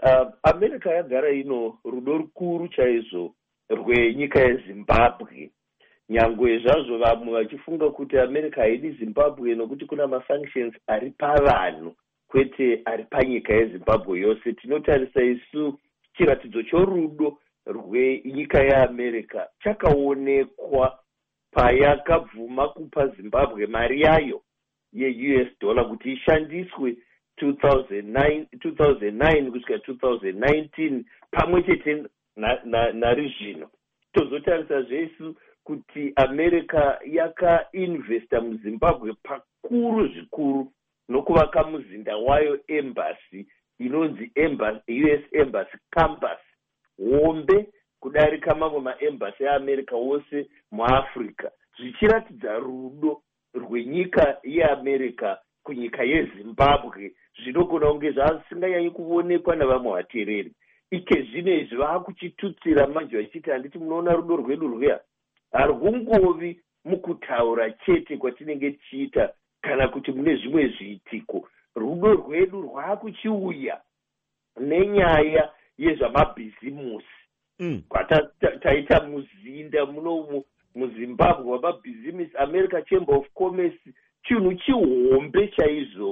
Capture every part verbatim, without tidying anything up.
uh, America yagara ino rudo rukuru chaizvo rwenyika yeZimbabwe. Nyangwe zvazvo vamwe vachifunga kuti America haidi Zimbabwe nokuti kuna masanctions ari pavanhu kwete ari panyika yeZimbabwe yose. Tinotarisa isu chiratidzo chorudo rwenyika yeAmerica chakaonekwa payakabvuma kupa Zimbabwe mari yayo ye-U S dollar kuti ishandiswe two thousand nine kusvika two thousand nineteen pamwe chete nari zvino. Tozotarisa zvesu kuti America yakainvesta muZimbabwe pakuru zvikuru nokuvaka muzinda wayo embassy inonzi embassy, U S Embassy Campus hombe kudarika mamwe maembassy eAmerica wose muAfrica, zvichiratidza rudo rwenyika yeAmerica kunyika yeZimbabwe zvinogona kunge zvasinganyanyi kuonekwa navamwe vatereri. Ike zvino izvi vakuchitutsira manje vachiti handiti munoona rudo rwedu rweya harungovi mukutaura chete kwatinenge tichiita kana kuti mune zvimwe zviitiko. Rudo rwedu rwakuchiuya nenyaya yezvamabhizimusi mm. kwataita muzinda muno muZimbabwe wamabhizimusi, America Chamber of Commerce, chinhu chihombe chaizvo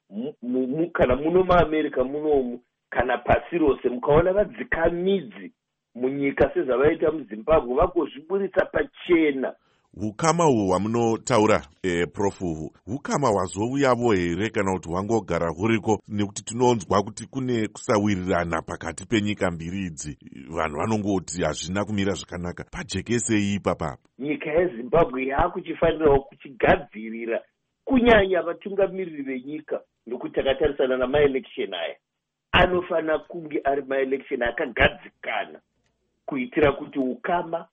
kana muno muAmerica munomu kana pasi rose. Mukaona vadzikamidzi munyika sezvavaita muZimbabwe vagozviburitsa pachena. Hukama uhu hwamunotaura eh, prof uhu hukama hwazouyavo here kana kuti hwangogara huriko? Nekuti tinonzwa kuti kune kusawirirana pakati penyika mbiri idzi, vanhu vanongoti hazvina kumira zvakanaka. Pajekesei ipapa? Nyika yeZimbabwe yakuchifanirawo kuchigadzirira kunyanya vatungamiriri venyika, nokuti takatarisana namaelection aya anofanira kunge ari maelection akagadzikana kuitira kuti ukama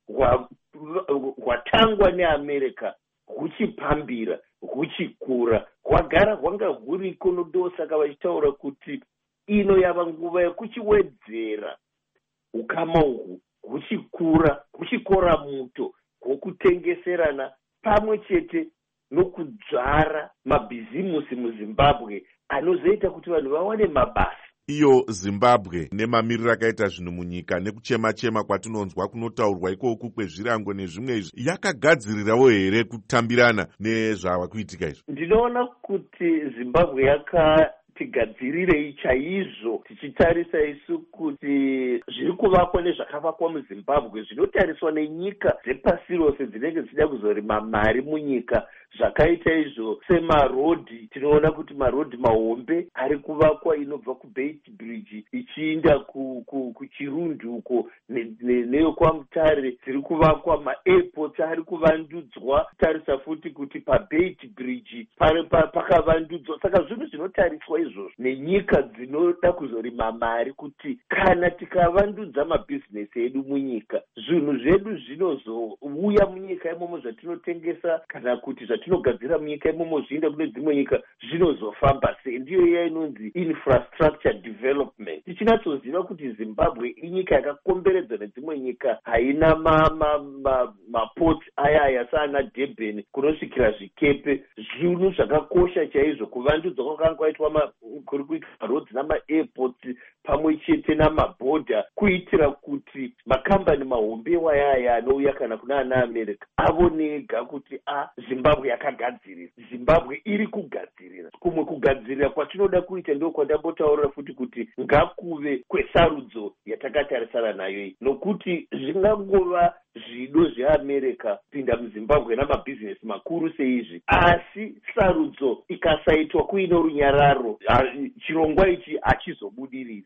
hwatangwa neAmerica huchipambira huchikura hwagara hwanga huriko. Ndosaka vachitaura kuti ino yava nguva yekuchiwedzera ukama uhu huchikura huchikora muto hwokutengeserana pamwe chete nokudzvara mabhizimusi muZimbabwe anozoita kuti vanhu vawane mabasa. Iyo Zimbabwe nemamiriro akaita zvinhu munyika nekuchema-chema kwatinonzwa kunotaurwa ikoko kwezvirango nezvimwe izvi, yakagadzirirawo here kutambirana nezvava kuitika izvi? Ndinoona kuti Zimbabwe yakatigadzirirei chaizvo, tichitarisa isu kuti zviri kuvakwa nezvakavakwa muZimbabwe zvinotariswa nenyika dzepasi rose dzinenge dzichida kuzorima mari munyika. Zvakaita izvo semarodhi, tinoona kuti marodhi mahombe ari kuvakwa inobva kuBeit Bridge ichiinda kuChirundu uko neyokwamutare dziri kuvakwa. Maairports ari kuvandudzwa, tarisa futi kuti paBeit Bridge pakavandudzwa. Saka zvinhu zvinotariswa izvozvo nenyika dzinoda kuzorima mari kuti kana tikavandudza mabhizinesi edu munyika, zvinhu zvedu zvinozouya munyika imomo zvatinotengesa kana kuti zvatinogadzira munyika imomo zviinda kune dzimwe nyika zvinozofamba sei. Ndiyo iya inonzi infrastructure development. Tichinatsoziva kuti Zimbabwe inyika yakakomberedzwa nedzimwe nyika, haina maports aya saana Durban kunosvikira zvikepe. Zvinhu zvakakosha chaizvo kuvandudzwa kwakanga kwaitwa kuri kuitwa maroads namaairports pamwe chete namabhodha, kuitira kuti makambani mahombe wayaya anouya kana kuna ana America avonega kuti a Zimbabwe yakagadzirira, Zimbabwe iri kugadzirira. Kumwe kugadzirira kwatinoda kuita ndio kwandambotaurira futi kuti ngakuve kwesarudzo yatakatarisana nayo iyi, nokuti zvingangova zvido zveAmerica pinda muZimbabwe namabhizinesi makuru seizvi, asi sarudzo ikasaitwa kuino runyararo, chirongwa ichi hachizobudiriri.